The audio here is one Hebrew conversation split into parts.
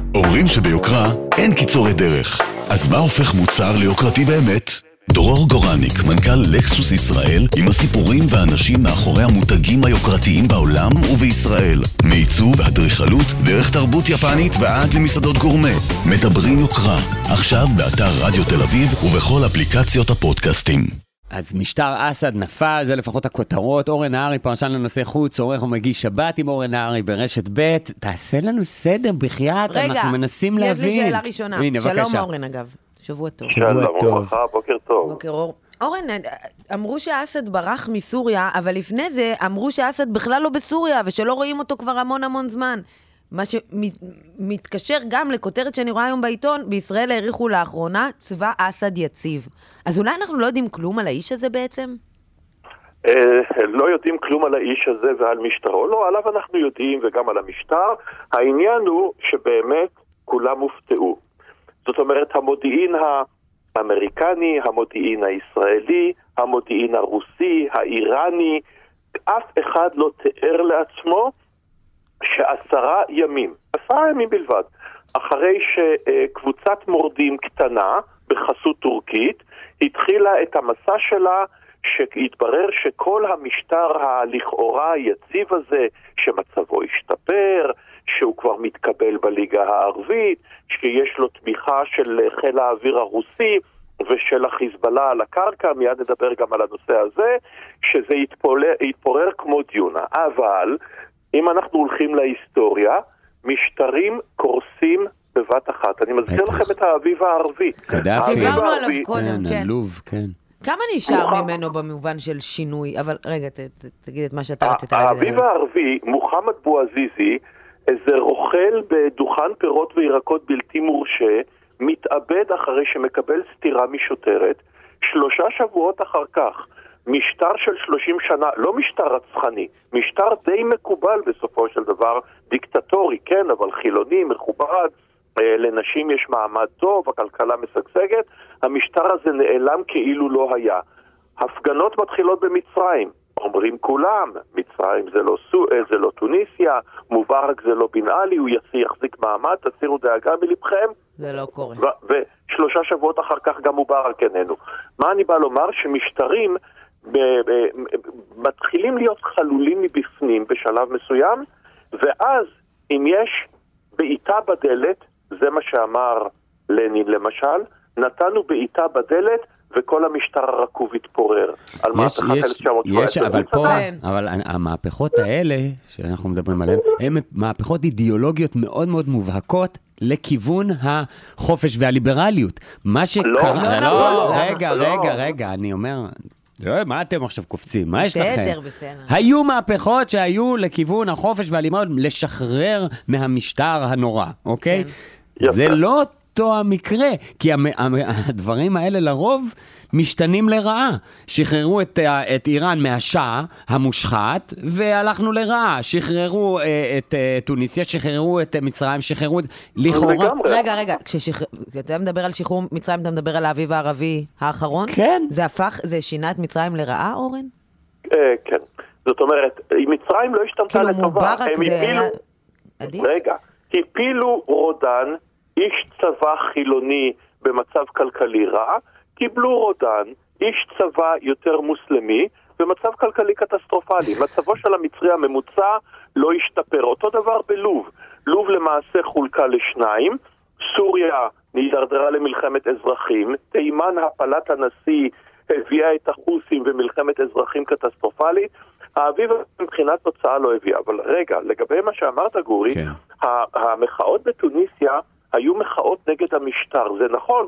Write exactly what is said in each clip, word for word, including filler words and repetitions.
אומרים שביוקרה אין קיצורי דרך. אז מה הופך מוצר ליוקרתי באמת? דרור גורניק, מנכ"ל לקסוס ישראל, עם הסיפורים והאנשים מאחורי המותגים היוקרתיים בעולם ובישראל. מעיצוב ואדריכלות, דרך תרבות יפנית ועד למסעדות גורמה. מדברים יוקרה, עכשיו באתר רדיו תל אביב ובכל אפליקציות הפודקאסטים. אז משטר אסד נפל, זה לפחות הכותרות. אורן נהרי, פרשן לנושא חוץ, עורך ומגיש שבת עם אורן נהרי ברשת ב'. תעשה לנו סדר בחייאת, אנחנו מנסים להבין. רגע, יש לי שאלה ראשונה. הנה, שלום בבקשה. אורן אגב, שבוע טוב. שבוע טוב. בוקר טוב. בוקר אור. אורן, אמרו שאסד ברח מסוריה, אבל לפני זה אמרו שאסד בכלל לא בסוריה, ושלא רואים אותו כבר המון המון זמן. מה שמתקשר גם לכותרת שאני רואה היום בעיתון, בישראל העריכו לאחרונה צבא אסד יציב. אז אולי אנחנו לא יודעים כלום על האיש הזה בעצם? לא יודעים כלום על האיש הזה ועל משטרו. לא, עליו אנחנו יודעים וגם על המשטר. העניין הוא שבאמת כולם הופתעו. זאת אומרת, המודיעין האמריקני, המודיעין הישראלי, המודיעין הרוסי, האיראני, אף אחד לא תיאר לעצמו שעשרה ימים, עשרה ימים בלבד, אחרי שקבוצת מורדים קטנה בחסות טורקית התחילה את המסע שלה, שהתברר שכל המשטר הלכאורה היציב הזה, שמצבו השתפר, שהוא כבר מתקבל בליגה הערבית, שיש לו תמיכה של חיל האוויר הרוסי ושל החיזבאללה על הקרקע, מיד נדבר גם על הנושא הזה, שזה יתפורר, יתפורר כמו דיונה. אבל אם אנחנו הולכים להיסטוריה, משטרים קורסים בבת אחת. אני מזכיר לכם את האביב הערבי. קדאפי. דיברנו עליו קודם, כן. לוב, כן. כמה נשאר ממנו במובן של שינוי? אבל רגע, תגיד את מה שאתה רצית להגיד. האביב הערבי, מוחמד בועזיזי, איזה רוכל בדוכן פירות וירקות בלתי מורשה, מתאבד אחרי שמקבל סתירה משוטרת, שלושה שבועות אחר כך. משטר של שלושים שנה, לא משטר רצחני, משטר די מקובל בסופו של דבר, דיקטטורי, כן, אבל חילוני, מכובד, לנשים יש מעמד טוב, הכלכלה משגשגת, המשטר הזה נעלם כאילו לא היה. הפגנות מתחילות במצרים, אומרים כולם, מצרים זה לא, זה לא טוניסיה, מובארק זה לא בן עלי, הוא יחזיק מעמד, תסירו דאגה מלבכם. זה לא קורה. ו- ושלושה שבועות אחר כך גם מובארק איננו. מה אני בא לומר? שמשטרים ב- ב- מתחילים להיות חלולים מבפנים בשלב מסוים, ואז אם יש בעיטה בדלת, זה מה שאמר לנין למשל, נתנו בעיטה בדלת וכל המשטר הרקוב התפורר על מהפכת אלף תשע מאות שבע עשרה. יש, אבל פה, אבל המהפכות האלה שאנחנו מדברים עליהן, הן מהפכות אידיאולוגיות מאוד מאוד מובהקות לכיוון החופש והליברליות. מה שקרה... לא, רגע, רגע, רגע, אני אומר... מה אתם עכשיו קופצים? מה יש לכם? בסדר, בסדר. היו מהפכות שהיו לכיוון החופש והליברליות, לשחרר מהמשטר הנורא, אוקיי? זה לא אותו המקרה, כי הדברים האלה לרוב משתנים לרעה. שחררו את, את איראן מהשאה המושחת, והלכנו לרעה. שחררו את טוניסיה, שחררו את מצרים, שחררו את... לכאורה... רגע, רגע, כשאתה מדבר על שחרור מצרים, אתה מדבר על האביב הערבי האחרון? כן. זה הפך, זה שינה את מצרים לרעה, אורן? כן. זאת אומרת, מצרים לא השתמשה לטובה. כאילו מובארק זה היה... עדיף? רגע, הפילו רודן, איש צבא חילוני במצב כלכלי רע, קיבלו רודן, איש צבא יותר מוסלמי, במצב כלכלי קטסטרופלי. מצבו של המצרי הממוצע לא השתפר. אותו דבר בלוב. לוב למעשה חולקה לשניים, סוריה נדרדרה למלחמת אזרחים, תימן הפלת הנשיא הביאה את החוסים במלחמת אזרחים קטסטרופלית, האביב מבחינת תוצאה לא הביאה. אבל רגע, לגבי מה שאמרת גורי, כן. המחאות בתוניסיה היו מחאות נגד המשטר. זה נכון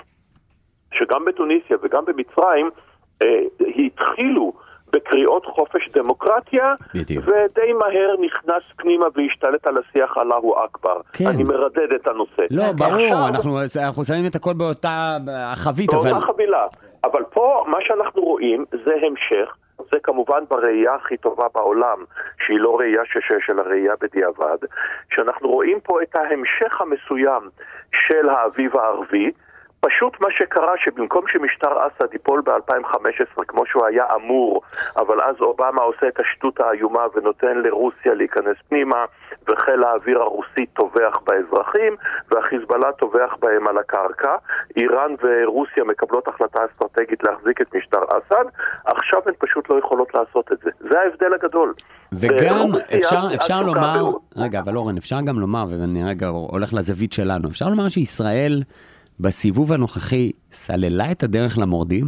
שגם בתוניסיה וגם במצרים אה, התחילו בקריאות חופש דמוקרטיה, בדיוק. ודי מהר נכנס פנימה והשתלט על השיח אללהו אכבר. כן. אני מרדד את הנושא. לא, ברור, עכשיו, אנחנו, אנחנו שמים את הכל באותה חבית. באותה אבל... חבילה. אבל פה מה שאנחנו רואים זה המשך, זה כמובן בראייה הכי טובה בעולם, שהיא לא ראייה שש של הראייה בדיעבד, שאנחנו רואים פה את ההמשך המסוים של האביב הערבי, פשוט מה שקרה שבמקום שמשטר אסד ייפול ב-אלפיים וחמש עשרה כמו שהוא היה אמור, אבל אז אובמה עושה את השטות האיומה ונותן לרוסיה להיכנס פנימה, וחיל האוויר הרוסי טובח באזרחים, והחיזבאללה טובח בהם על הקרקע. איראן ורוסיה מקבלות החלטה אסטרטגית להחזיק את משטר אסד, עכשיו הן פשוט לא יכולות לעשות את זה. זה ההבדל הגדול. וגם אפשר, אפשר לומר, רגע, אבל אורן, אפשר גם לומר, ואני רגע הולך לזווית שלנו, אפשר לומר שישראל בסיבוב הנוכחי סללה את הדרך למורדים?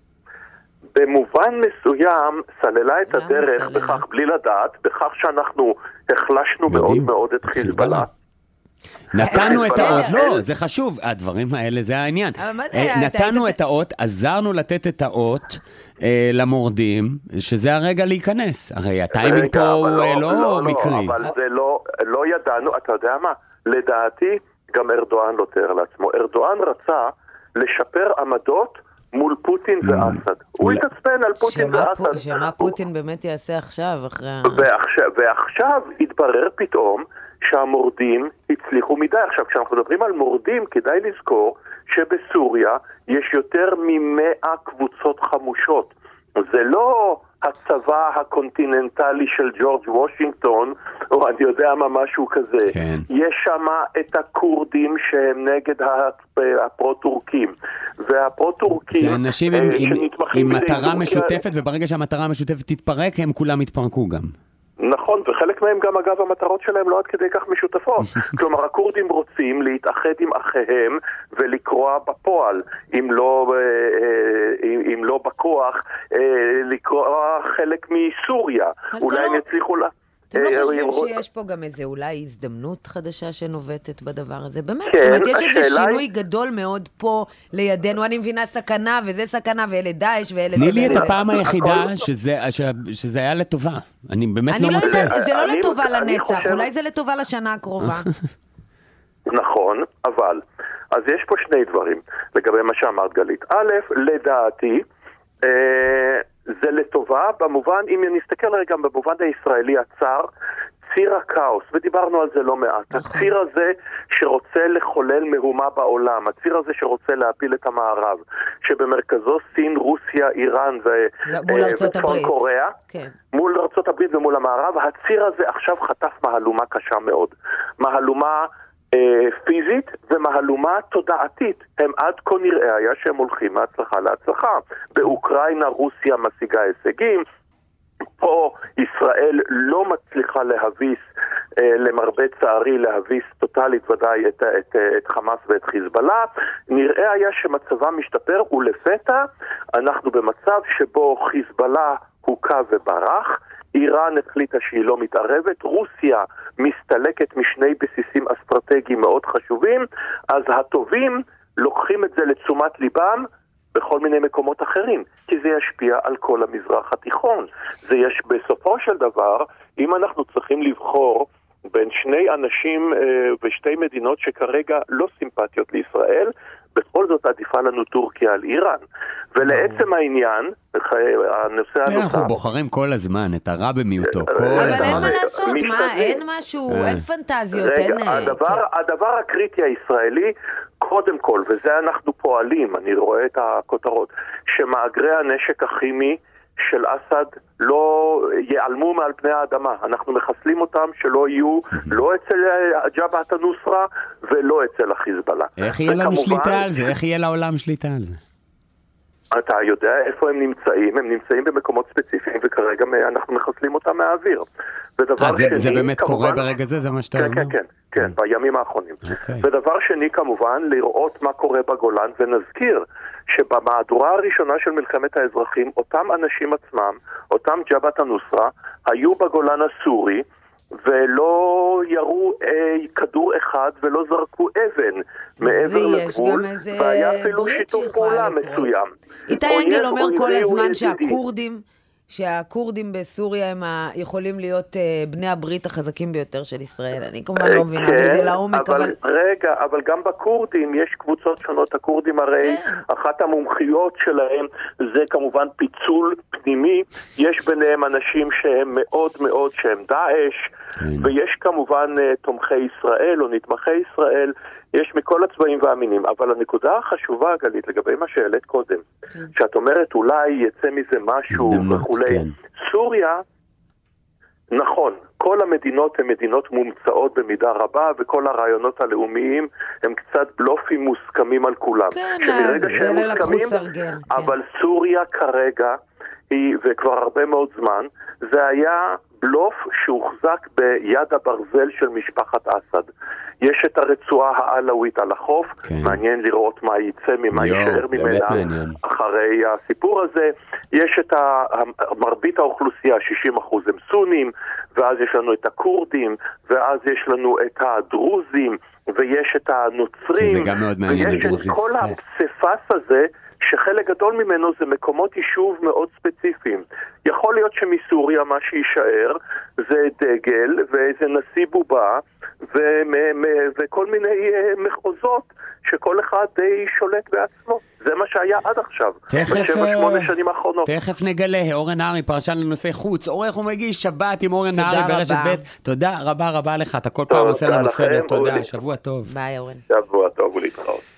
במובן מסוים סללה את הדרך בכך, בלי לדעת, בכך שאנחנו החלשנו מאוד מאוד את חיזבאללה. נתנו את האות, לא, זה חשוב, הדברים האלה זה העניין. נתנו את האות, עזרנו לתת את האות למורדים, שזה הרגע להיכנס. הרי הטיימינג פה הוא לא מקרי. אבל זה לא ידענו, אתה יודע מה? לדעתי, גם ארדואן לא תאר לעצמו. ארדואן רצה לשפר עמדות מול פוטין ואסד. הוא התעצבן על פוטין ואסד. שמה פוטין באמת יעשה עכשיו אחרי... ועכשיו התברר פתאום שהמורדים הצליחו מדי. עכשיו, כשאנחנו מדברים על מורדים, כדאי לזכור שבסוריה יש יותר ממאה קבוצות חמושות. זה לא הצבא הקונטיננטלי של ג'ורג' וושינגטון, או אני יודע מה משהו כזה. כן. יש שם את הכורדים שהם נגד הפרו-טורקים. והפרו-טורקים... זה אנשים עם, עם, עם מטרה משותפת, וברגע שהמטרה המשותפת תתפרק, הם כולם יתפרקו גם. נכון, וחלק מהם גם אגב המטרות שלהם לא עד כדי כך משותפות. כלומר, הכורדים רוצים להתאחד עם אחיהם ולקרוע בפועל, אם לא, אם לא בכוח, לקרוע חלק מסוריה. אולי הם יצליחו לה... אתם לא חושבים שיש פה גם איזה אולי הזדמנות חדשה שנובטת בדבר הזה? באמת, זאת אומרת, יש איזה שינוי גדול מאוד פה לידינו, אני מבינה סכנה, וזה סכנה, ואלה דאעש, ואלה... תני לי את הפעם היחידה שזה היה לטובה. אני באמת לא מוצא. זה לא לטובה לנצח, אולי זה לטובה לשנה הקרובה. נכון, אבל, אז יש פה שני דברים, לגבי מה שאמרת גלית. א', לדעתי, זה לטובה, במובן, אם נסתכל רגע במובן הישראלי הצר, ציר הקאוס, ודיברנו על זה לא מעט, הציר הזה שרוצה לחולל מהומה בעולם, הציר הזה שרוצה להפיל את המערב, שבמרכזו סין, רוסיה, איראן וצפון קוריאה, מול ארצות הברית ומול המערב, הציר הזה עכשיו חטף מהלומה קשה מאוד. מהלומה פיזית ומהלומה תודעתית. הם עד כה נראה היה שהם הולכים מהצלחה להצלחה. באוקראינה רוסיה משיגה הישגים, פה ישראל לא מצליחה להביס, למרבה צערי להביס טוטלית ודאי את, את, את חמאס ואת חיזבאללה. נראה היה שמצבה משתפר, ולפתע אנחנו במצב שבו חיזבאללה הוקע וברח, איראן החליטה שהיא לא מתערבת, רוסיה מסתלקת משני בסיסים אסטרטגיים מאוד חשובים, אז הטובים לוקחים את זה לתשומת ליבם בכל מיני מקומות אחרים, כי זה ישפיע על כל המזרח התיכון. זה יש בסופו של דבר, אם אנחנו צריכים לבחור בין שני אנשים ושתי מדינות שכרגע לא סימפטיות לישראל, בכל זאת עדיפה לנו טורקיה על איראן. ולעצם העניין, הנושא הנוסף... אנחנו בוחרים כל הזמן את הרע במיעוטו. אבל אין מה לעשות, מה? אין משהו, אין פנטזיות, אין... הדבר הקריטי הישראלי, קודם כל, וזה אנחנו פועלים, אני רואה את הכותרות, שמאגרי הנשק הכימי של אסד לא ייעלמו מעל פני האדמה. אנחנו מחסלים אותם שלא יהיו לא אצל ג'בהת א-נוסרה ולא אצל החיזבאללה. איך יהיה לנו שליטה על זה? איך יהיה לעולם שליטה על זה? אתה יודע איפה הם נמצאים? הם נמצאים במקומות ספציפיים וכרגע אנחנו מחסלים אותם מהאוויר. אה, זה באמת קורה ברגע זה? זה מה שאתה אומר? כן, כן, כן, בימים האחרונים. ודבר שני כמובן, לראות מה קורה בגולן, ונזכיר שבמהדורה הראשונה של מלחמת האזרחים, אותם אנשים עצמם, אותם ג'בהת א-נוסרה, היו בגולן הסורי, ולא ירו אה, כדור אחד ולא זרקו אבן מעבר לגבול, והיה אפילו שיתוף פעולה מסוים. איתי אנגל אומר כל הזמן שהקורדים, שהקורדים בסוריה הם יכולים להיות בני הברית החזקים ביותר של ישראל. אני כמובן לא מבינה בזה לעומק, אבל... רגע, אבל גם בקורדים יש קבוצות שונות. הקורדים הרי, אחת המומחיות שלהם זה כמובן פיצול פנימי. יש ביניהם אנשים שהם מאוד מאוד, שהם דאעש, ויש כמובן תומכי ישראל או נתמכי ישראל, יש מכל הצבעים והמינים, אבל הנקודה החשובה, גלית, לגבי מה שהעלית קודם, שאת אומרת אולי יצא מזה משהו וכולי, סוריה, נכון, כל המדינות הן מדינות מומצאות במידה רבה, וכל הרעיונות הלאומיים הם קצת בלופים מוסכמים על כולם. כן, שמרגע שהם מוסכמים, סרגל, אבל כן. סוריה כרגע, היא, וכבר הרבה מאוד זמן, זה היה בלוף שהוחזק ביד הברזל של משפחת אסד. יש את הרצועה העלווית על החוף, כן. מעניין לראות מה ייצא, ממה יישאר ממנה אחרי הסיפור הזה. יש את מרבית האוכלוסייה, שישים אחוז הם סונים, ואז יש לנו את הקורדים, ואז יש לנו את הדרוזים, ויש את הנוצרים, ויש את כל הפסיפס הזה, שחלק גדול ממנו זה מקומות יישוב מאוד ספציפיים. יכול להיות שמסוריה מה שישאר זה דגל ואיזה נשיא בובה וכל מיני מחוזות שכל אחד די שולט בעצמו. זה מה שהיה עד עכשיו. תכף, בשמונה שנים האחרונות. תכף נגלה, אורן נהרי, פרשן לנושא חוץ, עורך ומגיש שבת עם אורן נהרי ברשת ב'. תודה רבה רבה לך, אתה כל פעם עושה לנו סדר. תודה, שבוע טוב. ביי אורן. שבוע טוב ולהתראות.